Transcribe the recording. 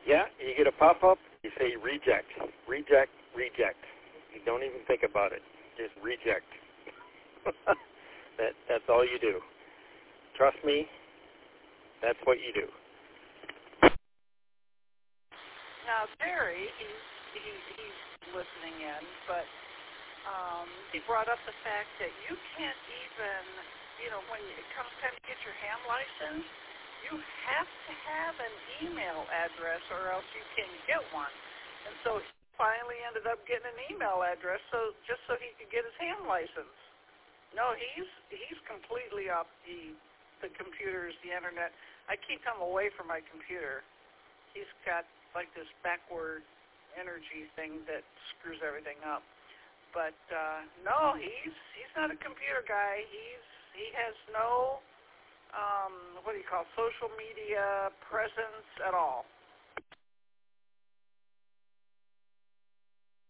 Yeah, you get a pop-up, you say reject, reject, reject. You don't even think about it. Just reject. That's all you do. Trust me, that's what you do. Now, Barry, he's listening in, but he brought up the fact that you can't even, when it comes time to get your ham license, you have to have an email address or else you can get one. And so he finally ended up getting an email address just so he could get his ham license. No, he's completely off the computers, the internet. I keep him away from my computer. He's got like this backward energy thing that screws everything up. But no, he's not a computer guy. He has no social media presence at all.